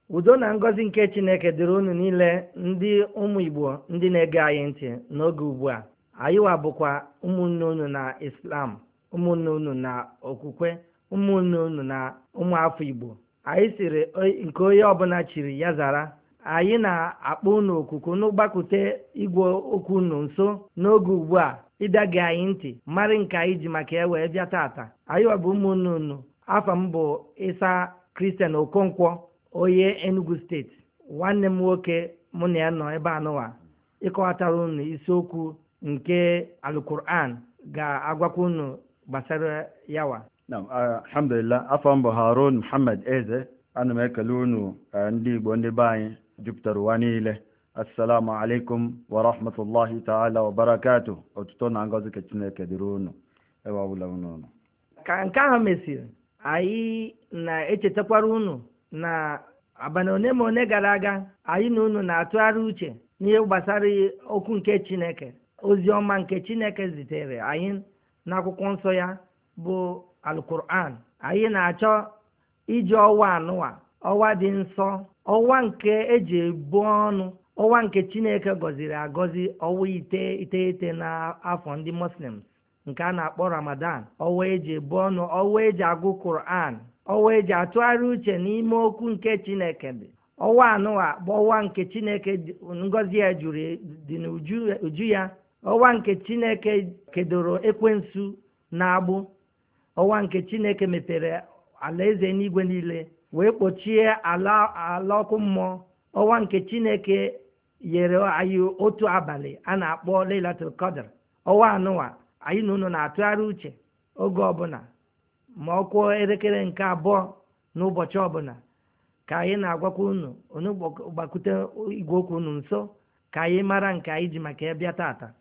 Udo na ngọzi nke Chineke dịrị unu niile ndị ụmụ Igbo ndị na-ege anyị ntị n'oge ugbu a. Anyị wa bụkwa ụmụnne unu na Islam, ụmụnne unu na okwukwe, ụmụnne unu na ụmụafọ Igbo. Anyị siri nke onye ọbụla chiri ya zara. Anyị na-akpọ unu okuku n'ụgbakute igwe okwu unu nso n'oge ugbu a ịbịa anyị ntị mara nke anyị ji maka ya wee bịa tata. Anyị wa bụ ụmụnne unu. Afọ m bụ Isa Christian Okonkwo, onye Enugu steeti. Nwanne m nwoke mụ na ya nọ ebe anụwa ịkọwatara unu isiokwu nke Al-Quran ga-agwakwa unu gbasara yawa. Alhamdulillah, afọ m bụ Harun Muhammad Eze. Ana m ekele unu ndị Igbo ndị be anyị jupụtara ụwa niile. Assalamu alaikum wa rahmatullahi ta'ala wa barakatuh. Otuto na ngọzi ka Chineke dịrị unu ebe ọbụla unu. Ka nke ahụ mesịrị, anyị na-echetakwara unu na abalị one ma one gara aga anyị na unu na-atụgharị uche n'ihe gbasara okwu nke Chineke, ozi ọma nke Chineke zitere anyị n'akwụkwọ nsọ ya bụ Al-Quran. Anyị na-achọ iji ọwa anụwa, ọwa dị nsọ, ọwa nke eji ebu ọnụ, ọwa nke Chineke gọziri agọzi, ọwa iteghete n'afọ ndị Muslims nke a na-akpọ Ramadan, ọwa eji ebu ọnụ, ọwa eji agụ Quran, ọwa eji atụgharị uche n'ime okwu nke Chineke dị. Ọwa anụwa bụ ọwa nke Chineke ngọzi ya dị n'uju ya, ọwa nke Chineke kedoro ekwensu na-agbụ, ọwa nke Chineke mepere alaeze n'igwe niile wee kpochie ala ọkụ mmụọ, ọwa nke Chineke nyere anyị otu abalị a na-akpọ Lailatul Qadr. Ọwa anụwa anyị na unu na-atụgharị uche oge ọbụla ma ọ kụọ elekere nke abụọ n'ụbọchị ọbụla ka anyị na-agwakwa unu gbakute igwe okwu unu nso ka anyị mara nke anyị ji maka ya bịa tata.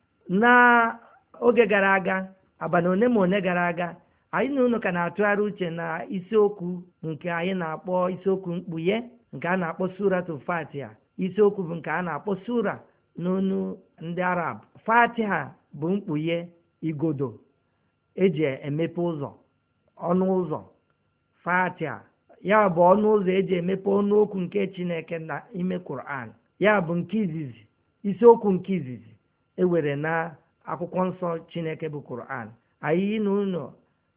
N'oge gara aga, abalị one ma one gara aga, anyị na unu ka na-atụgharị uche na isiokwu nke anyị na-akpọ isiokwu mkpughe nke a na-akpọ Suratul Fatiha. Isiokwu bụ nke a na-akpọ sura n'onu ndị Arab. Fatiha bụ mkpughe, igodo eji emepe ụzọ, ọnụ ụzọ. Fatiha ya bụ ọnụ ụzọ eji emepe ọnụ okwu nke Chineke na ime Quran. Ya bụ nke izizi, isiokwu nke izizi ewere na akwụkwọ nsọ Chineke bụ Quran. Anyị na unu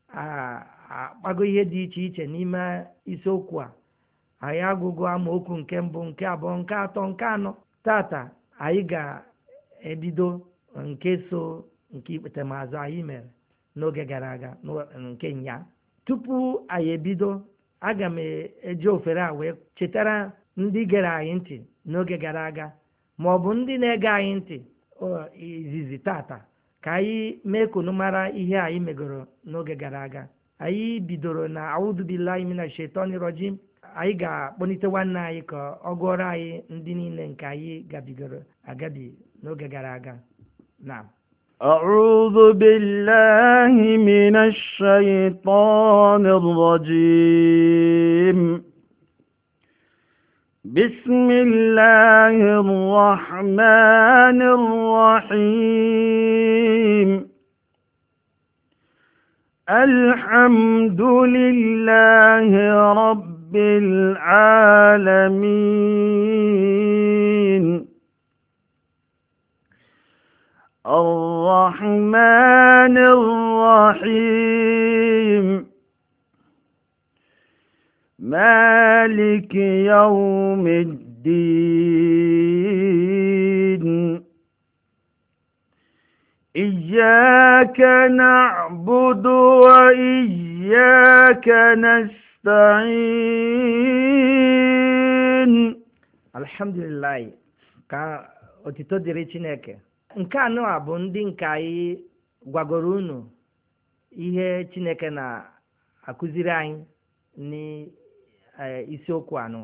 akpago ihe dị iche iche n'ime isiokwu a. Anyị agụgụ amaokwu nke mbụ, nke abụọ, nke atọ, nke anọ. Tata anyị ga-ebido nke so nke ikpetemazụ anyị mere n'oge gara aga nke nya. Tupu anyị ebido, aga m eji ofere a wee chetara ndị gere anyị ntị n'oge gara aga ma ọ bụ ndị na-ege anyị ntị izizi tata ka anyị mee kunu mara ihe anyị megoro n'oge gara aga. Anyị bidoro na a'udhu billahi minash shaitani rajim. Anyị ga-akpọlite nwanne anyị ka ọ gụọrọ anyị ndị niile nke anyị gabigoro agabi n'oge gara aga. Naam. أعوذ بالله من الشيطان الرجيم. بسم الله الرحمن الرحيم. الحمد لله رب العالمين. الرحمن الرحيم. مالك يوم الدين. إياك نعبد وإياك نستعين. Alhamdulillah, ka otito dịrị Chineke. Nke anọ bụ ndị nke anyị gwagoro unu ihe Chineke na-akụziri anyị n'isiokwu anọ.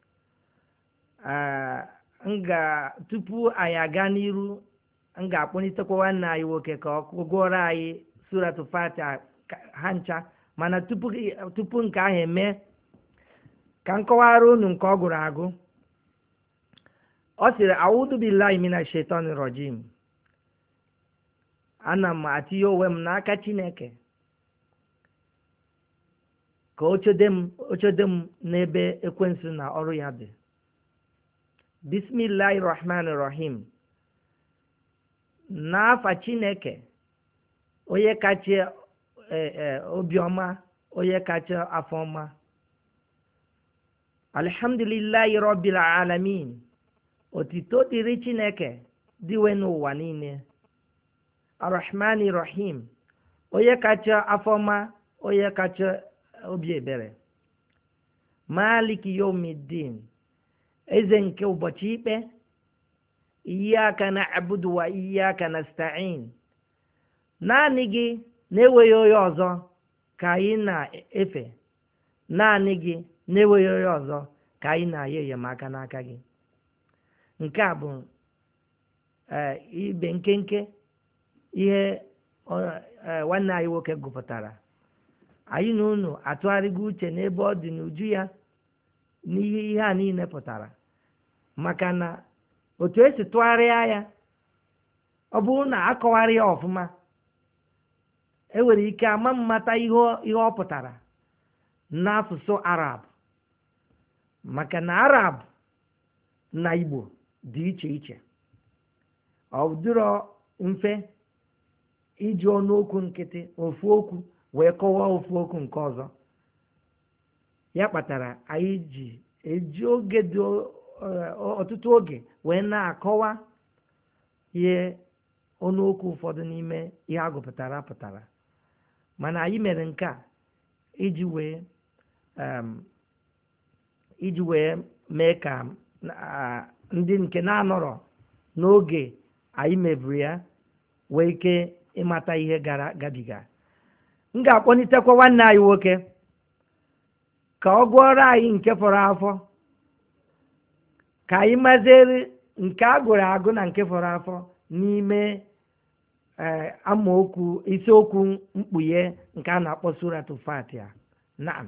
Tupu anyị aga n'iru, m ga-akpọlitekwa nwanne anyị nwoke ka ọ gụọrọ anyị Suratul Fatiha ha ncha. Mana tupu nke ahụ eme, ka m kọwara unu nke ọ gụrụ agụ. Ọ sịrị a'udhu billahi minash shaitani rajim. Ana m atinye onwe m n'aka Chineke ka ochede m n'ebe ekwensu na ọrụ ya dị. Bismillahir Rahmanir Rahim. N'afa Chineke onye kacha obiọma, onye kacha afọma. Alhamdulillahi Rabbil Alamin. Otito dịrị Chineke dịwe n'ụwa niile. Ar-Rahmanir Rahim. Onye kacha afọma, onye kacha obi ebere. Maliki Yawmiddin. Eze nke ụbọchị ikpe. Iyyaka na'budu wa iyyaka nasta'in. Naanị gị na-enweghị onye ọzọ ka anyị na-efe. Naanị gị na-enweghị onye ọzọ ka anyị na-ayọ enyemaka n'aka gị. Nke a bụ ibe nkenke ihe nwanne anyị nwoke gụpụtara. Anyị na unu atụgharịgo uche n'ebe ọ dị n'uju ya n'ihe ihe a niile pụtara, maka na otu esi tụgharịa ya, ọ bụrụ na akọwara ya ọfụma, enwere ike ama mmata ihe ọ pụtara n'asụsụ Arab, maka na Arab na Igbo dị iche iche. Ọ dịrọ mfe iji ọnụokwu nkịtị ofu okwu wee kọwaa ofu okwu nke ọzọ. Ya kpatara anyị ji eji oge dị ọtụtụ oge wee na-akọwa ihe ọnụokwu ụfọdụ n'ime ihe agụpụtara pụtara. Mana anyị mere nke a iji wee mee ka ndị nke na-anọrọ n'oge anyị meburu ya wee ike ịmata ihe gabiga. M ga-akpọnitekwa nwanne anyị nwoke ka ọ gụọrọ anyị nke fọrọ afọ, ka anyị maziri nke agụrụ agụ na nke fọrọ afọ n'ime amaokwu isiokwu mkpughe nke a na-akpọ Suratul Fatiha. Naam.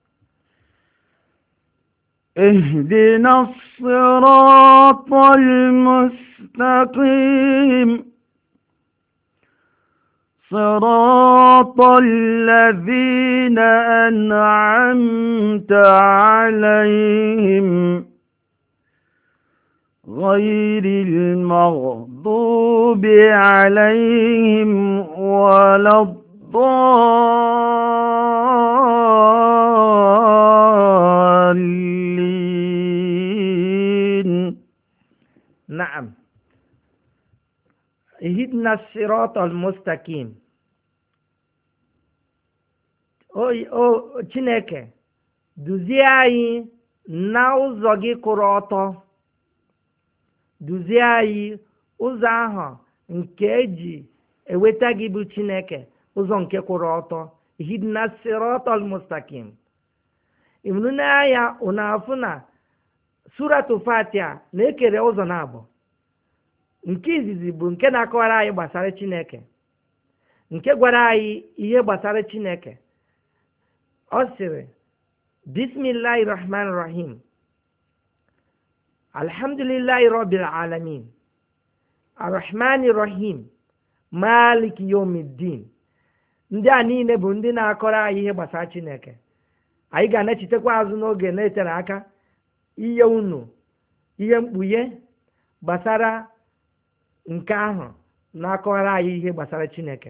اهدنا الصراط المستقيم صراط الذين أنعمت عليهم غير المغضوب عليهم ولا الضالين. نعم. اهدنا الصراط المستقيم. o Chineke, duzie anyị na ụzọ gị kwụrụ ọtọ. Duzie anyị ụzọ ahụ nke eji eweta gị bụ Chineke, ụzọ nke kwụrụ ọtọ. Ihdina siratal mustaqim. Ibnu n'anya ụnafụ na Suratul Fatiha na-ekere ụzọ na-abụ. Nke izizi bụ nke na-akọwara anyị gbasara Chineke, nke gwara anyị ihe gbasara Chineke. Ọ sịrị, Bismillahir Rahmanir Rahim. Alhamdulillahi Rabbil Alamin. Ar-Rahmanir Rahim. Maliki Yawmiddin. Ndị a niile bụ ndị na-akọrọ anyị ihe gbasara Chineke. Anyị ga-anachitekwa azụ n'oge na-etere aka ihe unu ihe mkpughe gbasara nke ahụ na-akọrọ anyị ihe gbasara Chineke.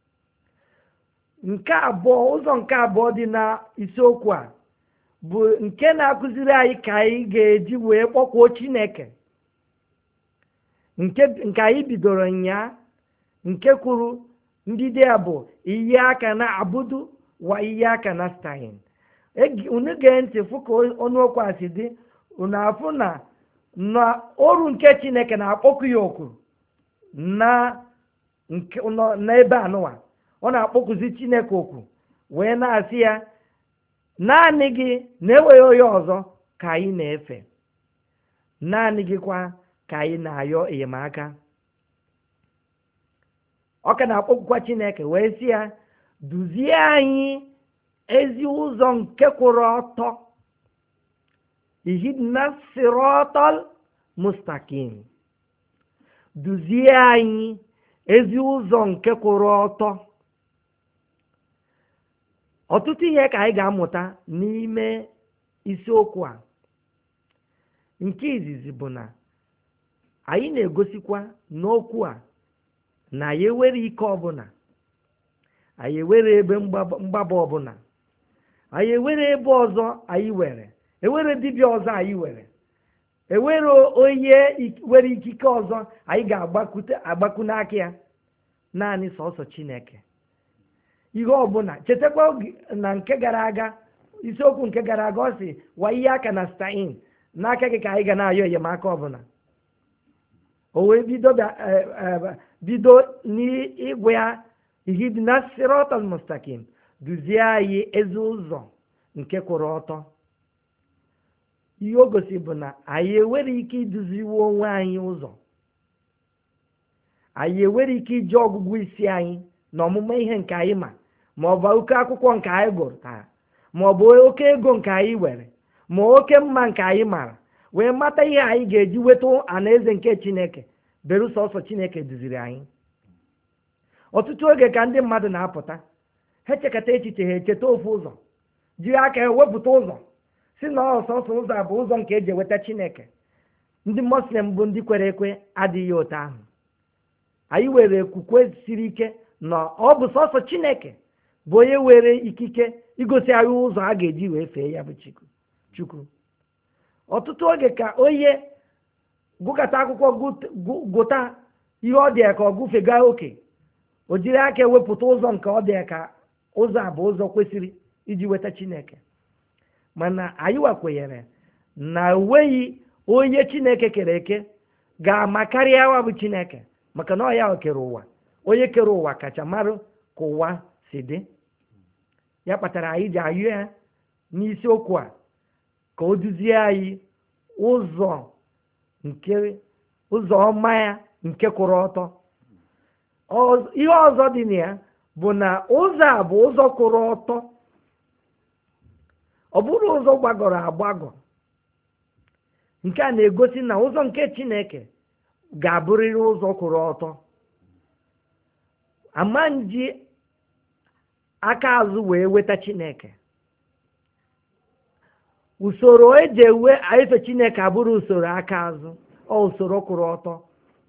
Nke abụọ, ụzọ nke abụọ dị na isiokwu a bụ nke na-akụziri anyị ka anyị ga-eji wee kpọkwuo Chineke, nke anyị bidoro nya, nke kwuru mbido ya bụ iyyaka na'budu wa iyyaka nasta'in. Unu gee ntị fụ ka ọnụokwu a si dị, unu afụ na ọrụ nke Chineke na-akpọku ya oku n'ebe anụwa. Ọ na-akpọkuzi Chineke oku wee na-asị ya, naanị gị na-enweghị onye ọzọ ka anyị na-efe. Naanị gị kwa ka anyị na-ayọ enyemaka. Ọ ka na-akpọkukwa Chineke wee sị ya, duzie anyị ezi ụzọ nke kwụrụ ọtọ. Ihdina siratal mustaqim. Duzie anyị ezi ụzọ nke kwụrụ ọtọ. ọtụtụ ihe ka anyị ga-amụta n'ime isiokwu a. Nke izizi bụ na anyị na-egosikwa n'okwu a na anyị ewere ike ọbụla, anyị ewere ebe mgbaba ọbụla, anyị ewere ebe ọzọ anyị ewere dibịa ọzọ anyị ewere onye were ikike ọzọ anyị ga-agbakwu n'aka ya, naanị sọsọ Chineke. Ihe ọbụla chetakwa na nke gara aga, isiokwu nke gara aga, ọ sị wa ihe aka na stain, n'aka gị ka anyị ga na-ayọ enyemaka ọbụla. O wee bido n'ịgwa ya ihdina siratal mustaqim, duzie anyị ezi ụzọ nke kwụrụ ọtọ. Ihe o gosi bụ na anyị enwere ike iduziwe onwe anyị ụzọ, anyị enwere ike iji ọgụgụ isi anyị na ọmụma ihe nke anyị ma ọ bụ oke akwụkwọ nke anyị gụrụ, ma ọ bụ oke ego nke anyị were, ma oke mma nke anyị mara, wee mata ihe anyị ga-eji weta alaeze nke Chineke, beru sọsọ Chineke duziri anyị. Ọtụtụ oge ka ndị mmadụ na-apụta, ha echekata echiche, ha echeta ofu ụzọ, jiri aka ewepụta ụzọ, si na ọsọsọ ụzọ a bụ ụzọ nke eji eweta Chineke. Ndị Muslim bụ ndị kwere ekwe adịghị otu ahụ. Anyị were okwukwe siri ike na ọ bụ sọsọ Chineke bụ onye were ikike igosi anyị ụzọ a ga-eji wee fee ya bụ Chukwu. Ọtụtụ oge ka onye gụkọta akwụkwọ gụta ihe ọ dị ka ọ gụfega oke, o jiri aka ewepụta ụzọ nke ọ dị ka ụzọ a bụ ụzọ kwesịrị iji weta Chineke. Mana anyị wakwenyere na enweghị onye Chineke kere eke ga-ama karịa wa bụ Chineke, maka na ọ ya kere ụwa. Onye kere ụwa kacha mara ka ụwa si dị. Ya kpatara anyị ji ayọ ya n'isiokwu a ka o duzie anyị ụzọ ọma ya nke kwụrụ ọtọ. Ihe ọzọ dị na ya bụ na ụzọ a bụ ụzọ kwụrụ ọtọ, ọ bụrụ ụzọ gbagọrọ agbagọ. Nke a na-egosi na ụzọ nke Chineke ga-abụrịrị ụzọ kwụrụ ọtọ. Ama nji aka azụ wee weta Chineke. Usoro eji efe Chineke abụrụ usoro aka azụ, ọ usoro kwụrụ ọtọ.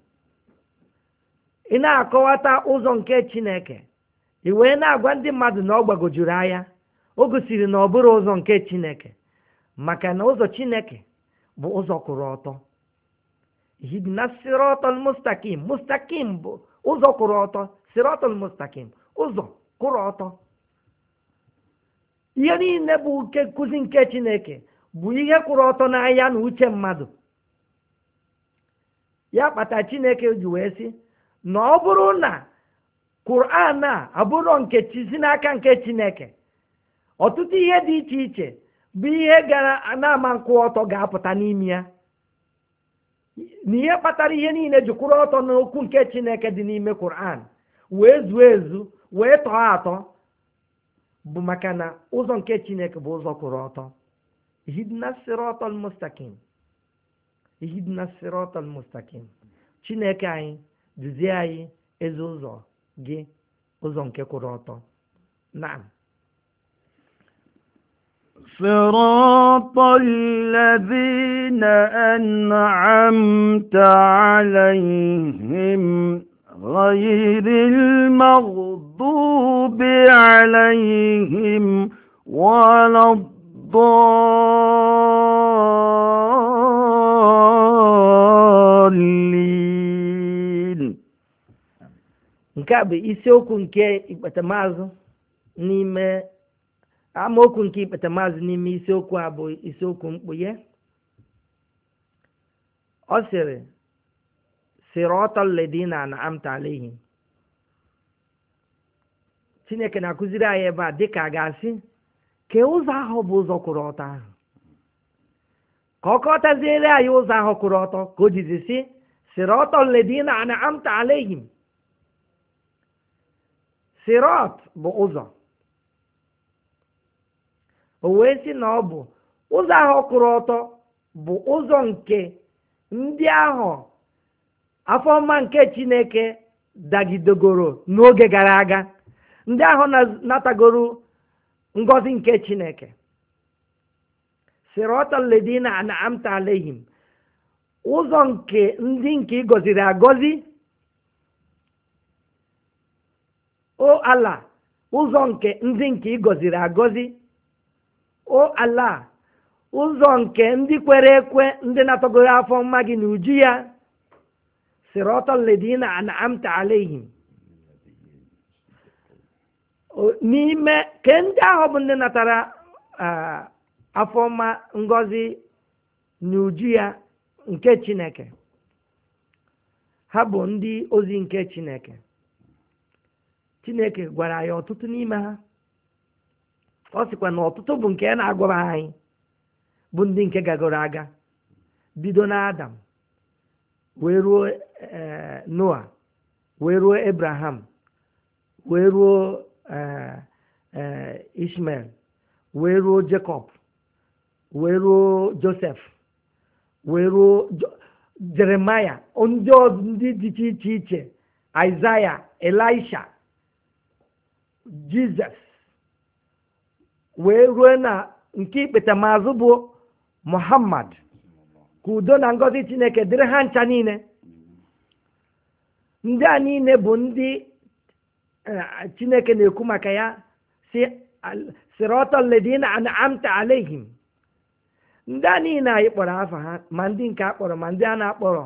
Ị na-akọwata ụzọ nke Chineke, ị wee na-agwa ndị mmadụ na ọ gbagojuru anya, o gosiri na ọ bụrụ ụzọ nke Chineke, maka na ụzọ Chineke bụ ụzọ kwụrụ ọtọ. Ihdina siratal mustaqim, mustaqim bụ ụzọ kwụrụ ọtọ, siratal mustaqim ụzọ kwụrụ ọtọ. Ihe niile bụ nkụzi nke Chineke bụ ihe kwụrụ ọtọ n'anya na uche mmadụ. Ya kpata Chineke ji wee sị na ọ bụrụ na Quran a abụrụ nke si n'aka nke Chineke, ọtụtụ ihe dị iche iche bụ ihe gara na-ama nkwụ ọtọ ga-apụta n'ime ya. Na ihe kpatara ihe niile ji kwụrụ ọtọ n'okwu nke Chineke dị n'ime Quran wee zuo ezu wee tọọ atọ bụ maka na ụzọ nke Chineke bụ ụzọ kwụrụ ọtọ. Ihdina siratal mustaqim, ihdina siratal mustaqim. Chineke anyị duzie anyị ezi ụzọ gị, ụzọ nke kwụrụ ọtọ. Naam. صراط الذين أنعمت عليهم غير المغضوب عليهم ولا الضالين. Nke a bụ isiokwu nke ikpetamazụ n'ime amaokwu nke ikpetamazụ n'ime isiokwu a bụ isiokwu mkpughe. Ọ sịrị siratal ladina an'amta alaihim. Chineke na-akụziri anyị ebe a dịka a ga-asị ka ụzọ ahụ bụ ụzọ kwụrụ ọtọ ahụ, ka ọ kọtaziere anyị ụzọ ahụ kwụrụ ọtọ, ka o jizi sị siratal ladina an'amta alaihim. Sirat bụ ụzọ, o wee sị na ọ bụ ụzọ ahụ kwụrụ ọtọ bụ ụzọ nke ndị ahụ afọma nke Chineke dagidegoro n'oge gara aga, ndị ahụ natagoro ngọzi nke Chineke. Siratal ladina an'amta alaihim, ụzọ nke ndị nke ị gọziri agọzi. O Allah, ụzọ nke ndị nke ị gọziri agọzi. O Allah, ụzọ nke ndị kwere ekwe, ndị na-atọgoro afọ mma gị n'uju ya. Siratal ladina an'amta alaihim, n'ime ke ndị ahụ bụ ndị natara afọ mma ngọzi n'uju ya nke Chineke. Ha bụ ndị ozi nke Chineke. Chineke gwara ya ọtụtụ n'ime ha. Ọ sịkwa na ọtụtụ bụ nke na-agwara anyị bụ ndị nke gagoro aga, bido n'Adam wee ruo Noa, wee ruo Abraham, wee ruo Ishmael, wee ruo Jacob, wee ruo Joseph, wee ruo Jeremaya, ndị dị iche iche, Isaiah, Elisha, Jizọs, wee ruo na nke ikpeta maazụ bụ Muhammad. Ka udo na ngọzi Chineke dịrị ha ncha niile. Ndị a niile bụ ndị Chineke na-ekwu maka ya, si siratal ladina an'amta alaihim. Ndị a niile anyị kpọrọ afa ha, ma ndị nke akpọrọ ma ndị a na-akpọrọ,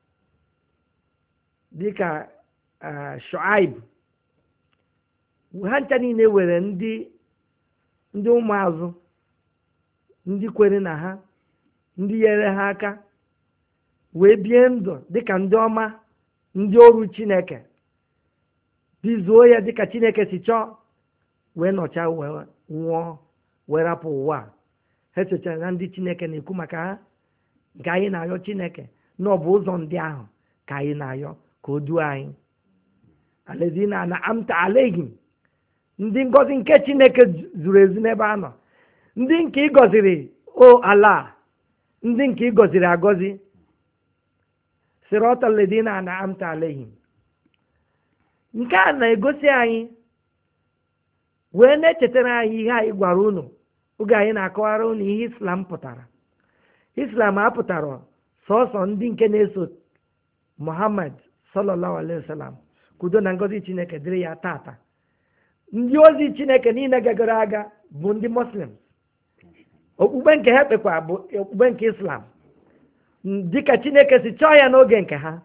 dịka Shuaib, ha ncha niile were ndị ụmụazụ, ndị kwere na ha, ndị nyere ha aka wee bie ndụ dịka ndị ọma, ndị ọrụ Chineke, bizuo ya dịka Chineke si chọọ, wee nọcha wee nwụọ, wee rapụ ụwa. Ha echechara na ndị Chineke na-ekwu maka ha, nke anyị na-ayọ Chineke na ọ bụ ụzọ ndị ahụ ka anyị na-ayọ ka o duo anyị. Alladhina an'amta alaihim, ndị ngọzi nke Chineke zuru ezu n'ebe a nọ, ndị nke ị gọziri, o Allah, ndị nke ị gọziri agọzi. Siratal ladina an'amta alaihim. Nke a na-egosi anyị, wee na-echetara anyị ihe anyị gwara unu oge anyị na-akọwara unu ihe Islam pụtara. Islam apụtara sọsọ ndị nke na-eso Muhammad sallallahu alaihi wasallam, kudo na ngọzi Chineke dịrị ya tata. Ndị ozi Chineke niile gagoro aga bụ ndị Muslim. Okpukpe nke ha kpekwa bụ okpukpe nke Islam, dịka Chineke si chọọ ya n'oge nke ha.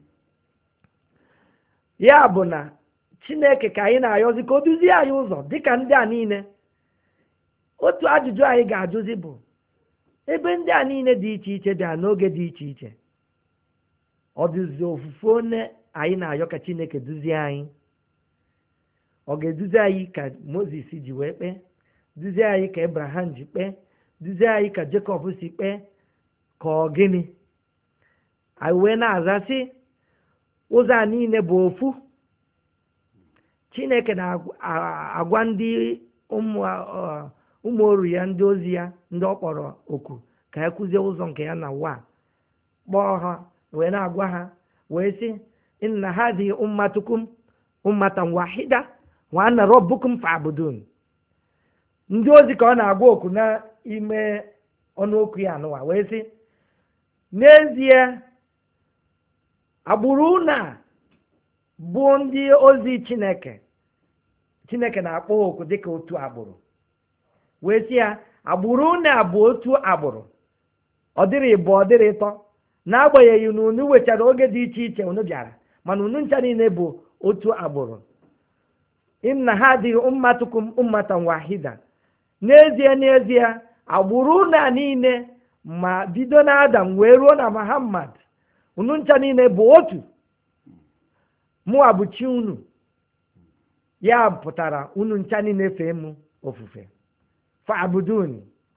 Ya bụ na Chineke ka anyị na-ayọzi ka o duzie anyị ụzọ dịka ndị a niile. Otu ajụjụ anyị ga-ajụzi bụ, ebe ndị a niile dị iche iche bịa n'oge dị iche iche, ọ dịzi ofufe one anyị na-ayọ ka Chineke duzie anyị? Ọ ga-eduzi anyị ka Moses ji wee kpee, duzie anyị ka Abraham ji kpee, duzie anyị ka Jacob si kpee, ka ọ gịnị? Anyị wee na-aza sị, ụzọ a niile bụ ofu. Chineke na-agwa ndị ụmụ oru ya, ndị ozi ya, ndị ọ kpọrọ oku ka ha kụzie ụzọ nke ya na ụwa, kpọọ ha wee na-agwa ha wee sị, inna hadhihi ummatukum ummatan wahida wa ana rabbukum fa'budun. Ndị ozi ka ọ na-agwa oku n'ime ọnụ okwu ya n'ụwa wee sị, n'ezie agbụrụ na bụ ndị ozi Chineke. Chineke na-akpọ oku dịka otu agbụrụ, wee sị ya, agbụrụ na bụ otu agbụrụ, ọ dịrị ịbụ, ọ dịrị ịtọ, n'agbanyeghị na unu wechara oge dị iche iche unu bịara, mana unu ncha niile bụ otu agbụrụ. Inna hadhihi ummatukum ummatan wahida. N'ezie n'ezie, agbụrụ na niile, ma bido na Adam wee ruo na Muhammad, unu ncha niile bụ otu. Mụwa bụ chi unu. Ya pụtara unu ncha niile fee mụ ofufe. Fa'buduni.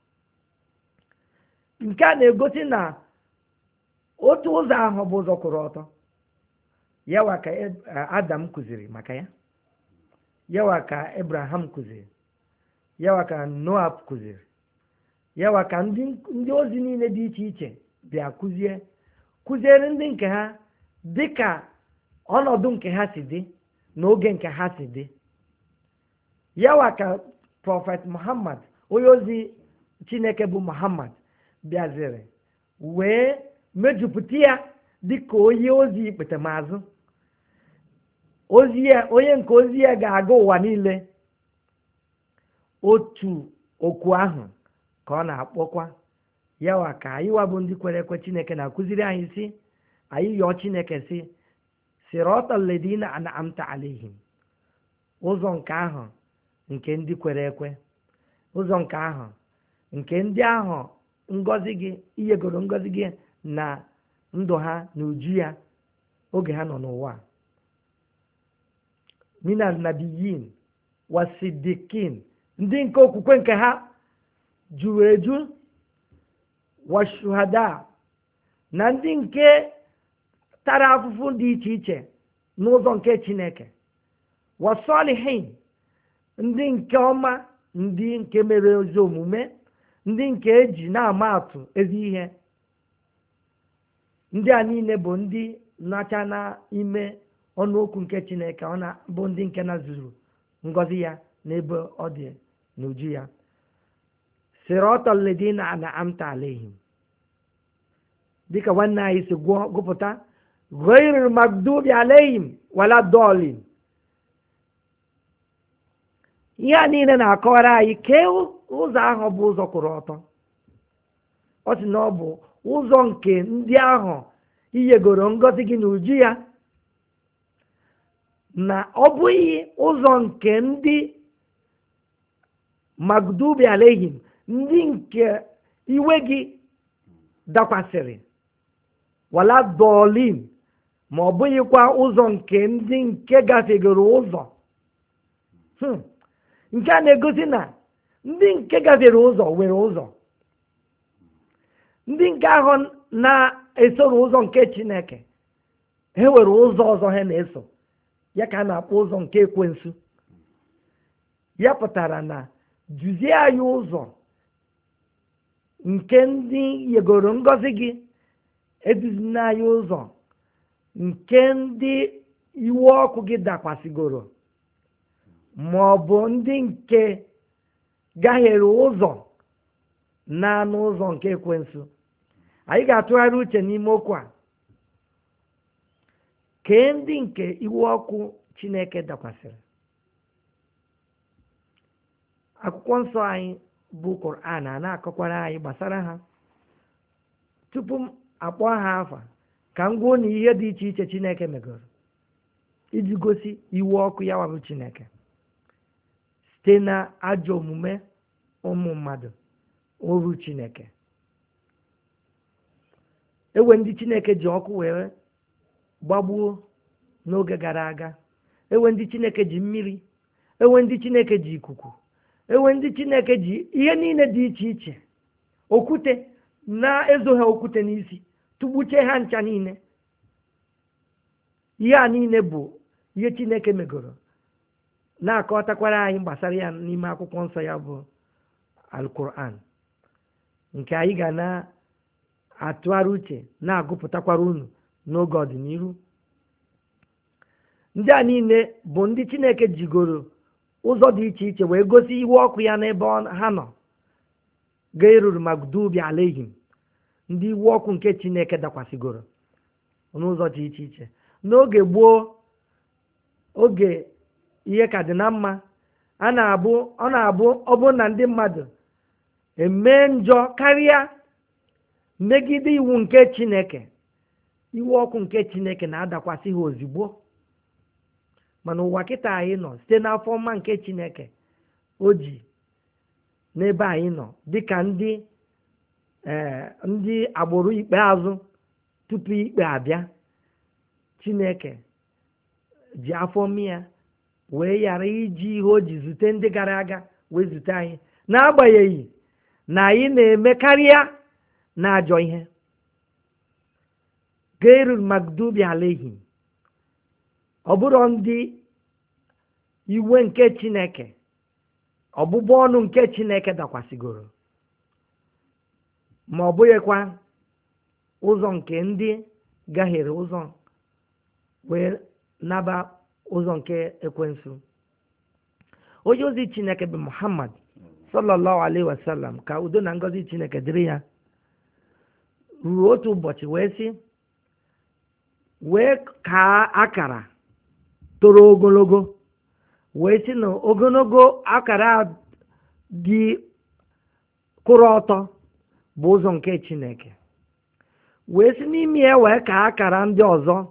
Nke a na-egosi na otu ụzọ ahụ bụ ụzọ kwụrụ ọtọ. Yawa ka Adam kụziri maka ya, yawa ka Abraham kụziri, yawa ka Noah kụziri, yawa ka ndị ozi niile dị iche iche bịa kụziere ndị nke ha dịka ọnọdụ nke ha si dị n'oge nke ha si dị. Yawa ka Prophet Muhammad, onye ozi Chineke bụ Muhammad, bịaziri wee mejupụta ya dịka onye ozi ikpetemazụ. Onye nke ozi ya ga-aga ụwa niile. Otu okwu ahụ ka ọ na-akpọkwa yawa ka anyị wabụ ndị kwere ekwe Chineke na-akụziri anyị si anyị yọọ Chineke si siratal ladina an'amta alaihim, ụzọ nke ahụ nke ndị kwere ekwe, ụzọ nke ahụ nke ndị ahụ ngọzi gị iyegoro ngọzi gị na ndụ ha na uju ya oge ha nọ n'ụwa. Minal nabiyin wasidikin, ndị nke okwukwe nke ha juru eju, washuhada, na ndị nke tara afụfụ dị iche iche n'ụzọ nke Chineke, wasolihin, ndị nke ọma, ndị nke mere ezi omume, ndị nke eji na-ama atụ ezi ihe. Ndị a niile bụ ndị nacha n'ime ọnụokwu nke Chineke, ọ na-bụ ndị nke nazuru ngọzi ya n'ebe ọ dị n'uju ya. Siratal ladina an'amta alaihim, dịka nwanne anyị si gụpụta ghayril maghdubi alaihim wala dọlin. Ihe a niile na-akọwara anyị kee ụzọ ahụ bụ ụzọ kwụrụ ọtọ. Ọ sị na ọ bụ ụzọ nke ndị ahụ iyegoro ngọzi gị n'uju ya, na ọ bụghị ụzọ nke ndị magdubi alaihim, ndị nke iwe gị dakwasịrị, wala dọlin, ma ọ bụghịkwa ụzọ nke ndị nke gafegoro ụzọ. Nke a na-egosi na ndị nke gafere ụzọ nwere ụzọ. Ndị nke ahụ na-esoro ụzọ nke Chineke, ha nwere ụzọ ọzọ ha na-eso, ya ka a na-akpọ ụzọ nke ekwensu. Ya pụtara na duzie anyị ụzọ nke ndị yegoro ngọzi gị, eduzina anyị ụzọ nke ndị iwe ọkụ gị dakwasịgoro, ma ọ bụ ndị nke gahiere ụzọ na-anụ ụzọ nke ekwensu. Anyị ga-atụgharị uche n'ime okwu a. Kee ndị nke iwe ọkụ Chineke dakwasịrị. Akwụkwọ nsọ anyị bụ Quran a na-akọkwara anyị gbasara ha. Tupu m akpọ ha afa, ka m gwuo na ihe dị iche iche Chineke megoro iji gosi iwe ọkụ ya wabụ Chineke site na ajọ omume ụmụ mmadụ oru Chineke. Ewe ndị Chineke ji ọkụ were gbagbuo n'oge gara aga, ewe ndị Chineke ji mmiri, ewe ndị Chineke ji ikuku, ewe ndị Chineke ji ihe niile dị iche iche, okwute na-ezo ha okwute n'isi, tụgbuche ha ncha niile. Ihe a niile bụ ihe Chineke megoro, na-akọtakwara anyị gbasara ya n'ime akwụkwọ nsọ ya bụ Al-Quran, nke anyị ga na-atụgharị uche na-agụpụtakwara unu n'oge ọdịnihu. Ndị a niile bụ ndị Chineke jigoro ụzọ dị iche iche wee gosi iwe ọkụ ya n'ebe ha nọ. Gairul magdubi alaihim, ndị iwe ọkụ nke Chineke dakwasịgoro n'ụzọ dị iche iche. N'oge gboo, oge ihe ka dị na mma, ọ na-abụ ọ bụrụ na ndị mmadụ eme njọ karịa megide iwu nke Chineke, iwe ọkụ nke Chineke na-adakwasị ha ozigbo. Mana ụwa kịta anyị nọ, site n'afọ ọma nke Chineke o ji n'ebe anyị nọ, dịka ndị agbụrụ ikpeazụ tupu ikpe abịa, Chineke ji afọ ọma ya wee ghara iji ihe o ji zute ndị gara aga wee zute anyị, n'agbanyeghị na anyị na-eme karịa na ajọ ihe. Gairul magdubi alaihim, ọ bụrụ ndị iwe nke Chineke, ọbụbụ ọnụ nke Chineke dakwasịgoro, ma ọ bụghịkwa ụzọ nke ndị gahiere ụzọ wee naba ụzọ nke ekwensu. onye ozi Chineke bụ Muhammad sallallahu alaihi wasallam, ka udo na ngọzi Chineke dịrị ya, ruo otu ụbọchị wee kaa akara toro ogologo, wee sị na ogologo akara dị kwụrụ ọtọ bụ ụzọ nke Chineke, wee sị n'ime ya wee kaa akara ndị ọzọ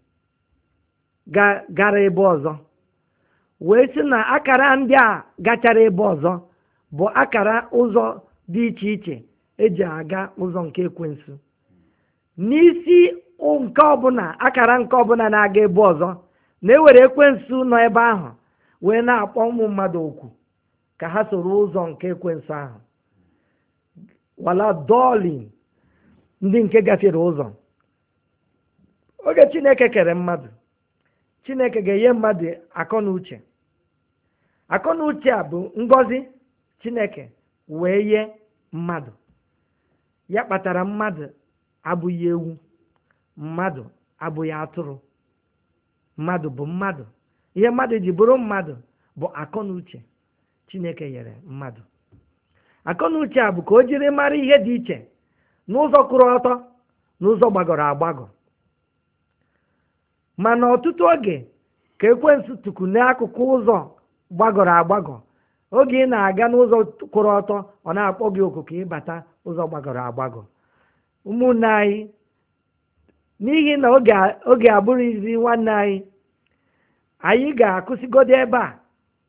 gara ebe ọzọ, wee sị na akara ndị a gachara ebe ọzọ bụ akara ụzọ dị iche iche eji aga ụzọ nke ekwensu. N'isi nke ọbụla, akara nke ọbụla na-aga ebe ọzọ, na-ewere ekwensu nọ ebe ahụ wee na-akpọ ụmụ mmadụ okwu ka ha soro ụzọ nke ekwensu ahụ. Wala dọọlin, ndị nke gafere ụzọ. Oge Chineke kere mmadụ, Chineke ga-enye mmadụ akọ na uche. Akọ na uche a bụ ngọzi Chineke wee nye mmadụ. Ya kpatara mmadụ abụghị ewu, mmadụ abụghị atụrụ, mmadụ bụ mmadụ. Ihe mmadụ ji bụrụ mmadụ bụ akọ na uche Chineke nyere mmadụ. Akọ na uche a bụ ka o jiri mara ihe dị iche n'ụzọ kwụrụ ọtọ na ụzọ gbagọrọ agbagọ. Mana ọtụtụ oge ka ekwensu tuku n'akụkụ ụzọ gbagọrọ agbagọ, oge ị na-aga n'ụzọ kwụrụ ọtọ, ọ na-akpọ gị oku ka ịbata ụzọ gbagọrọ agbagọ. Ụmụnne anyị, n'ihi na oge abụrụzi nwanne anyị ga-akụsigodo ebe a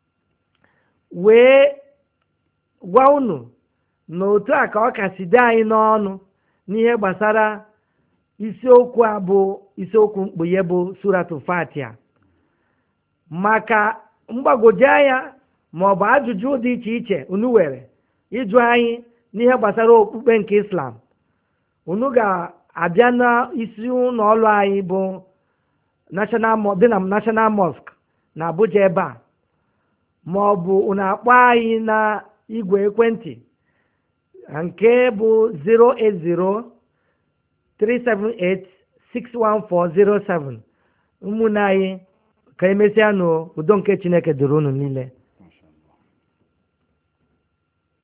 wee gwa unu na otu a ka ọ kasị dị anyị n'ọnụ n'ihe gbasara isiokwu a bụ isiokwu mkpughe bụ Suratul Fatiha. Maka mgbagwoju anya ma ọ bụ ajụjụ dị iche iche unu were ịjụ anyị n'ihe gbasara okpukpe nke Islam, unu ga-abịa n'isi ụlọ ọrụ anyị bụ dị na National Mosque na Abuja ebe a, ma ọ bụ unu akpọ anyị na igwe ekwentị nke bụ 08037861407. Ụmụnne anyị, ka emesịa n'udo nke Chineke dịrị unu niile.